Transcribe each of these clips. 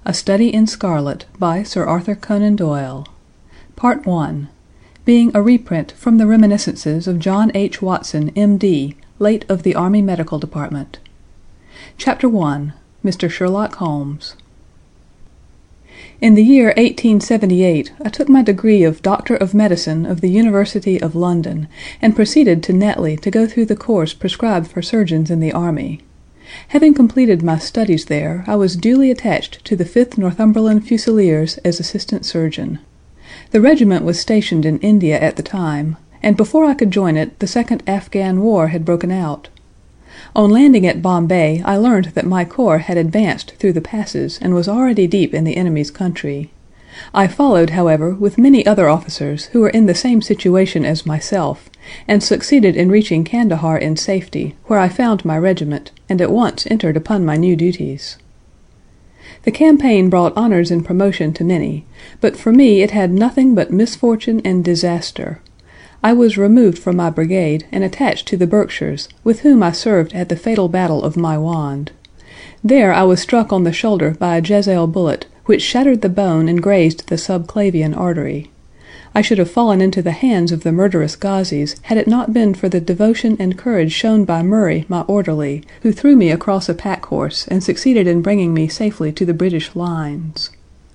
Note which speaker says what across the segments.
Speaker 1: A Study in Scarlet by Sir Arthur Conan Doyle Part I Being a reprint from the reminiscences of John H. Watson, M.D., late of the Army Medical Department. Chapter I Mr. Sherlock Holmes In the year 1878 I took my degree of Doctor of Medicine of the University of London, and proceeded to Netley to go through the course prescribed for surgeons in the army. Having completed my studies there, I was duly attached to the 5th Northumberland Fusiliers as assistant surgeon. The regiment was stationed in India at the time, and before I could join it the second Afghan War had broken out. On landing at Bombay I learned that my corps had advanced through the passes and was already deep in the enemy's country. I followed, however, with many other officers who were in the same situation as myself, and succeeded in reaching Kandahar in safety, where I found my regiment, and at once entered upon my new duties. The campaign brought honors and promotion to many, but for me it had nothing but misfortune and disaster. I was removed from my brigade and attached to the Berkshires, with whom I served at the fatal battle of Maiwand. There I was struck on the shoulder by a Jezail bullet, which shattered the bone and grazed the subclavian artery. I should have fallen into the hands of the murderous Ghazis had it not been for the devotion and courage shown by Murray, my orderly, who threw me across a pack horse and succeeded in bringing me safely to the British lines.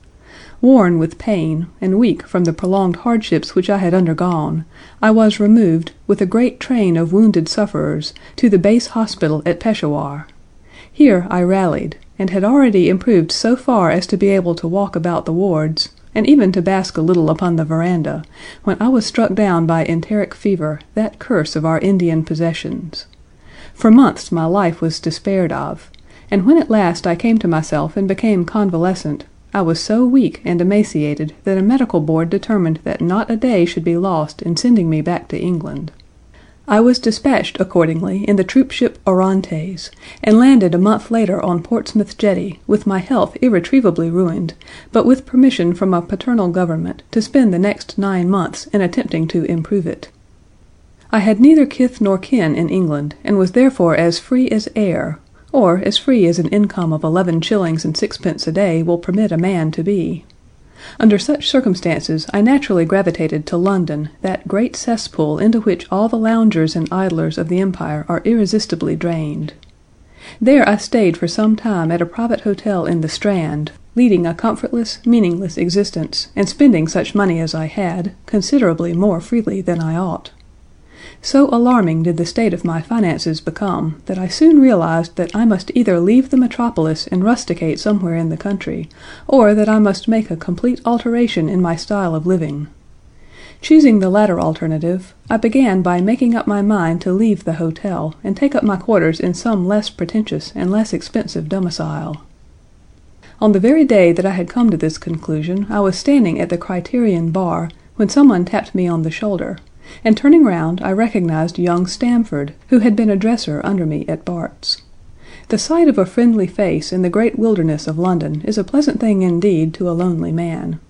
Speaker 1: Worn with pain, and weak from the prolonged hardships which I had undergone, I was removed, with a great train of wounded sufferers, to the base hospital at Peshawar. Here I rallied, and had already improved so far as to be able to walk about the wards, and even to bask a little upon the veranda, when I was struck down by enteric fever, that curse of our Indian possessions. For months my life was despaired of, and when at last I came to myself and became convalescent, I was so weak and emaciated that a medical board determined that not a day should be lost in sending me back to England. I was dispatched accordingly in the troop ship Orontes, and landed a month later on Portsmouth jetty, with my health irretrievably ruined, but with permission from a paternal government to spend the next 9 months in attempting to improve it. I had neither kith nor kin in England, and was therefore as free as air, or as free as an income of 11 shillings and 6pence a day will permit a man to be. Under such circumstances I naturally gravitated to London, that great cesspool into which all the loungers and idlers of the empire are irresistibly drained. There I stayed for some time at a private hotel in the Strand, leading a comfortless, meaningless existence, and spending such money as I had, considerably more freely than I ought. So alarming did the state of my finances become that I soon realized that I must either leave the metropolis and rusticate somewhere in the country, or that I must make a complete alteration in my style of living. Choosing the latter alternative, I began by making up my mind to leave the hotel and take up my quarters in some less pretentious and less expensive domicile. On the very day that I had come to this conclusion I was standing at the Criterion bar when someone tapped me on the shoulder, and turning round I recognized young Stamford, who had been a dresser under me at Bart's. The sight of a friendly face in the great wilderness of London is a pleasant thing indeed to a lonely man.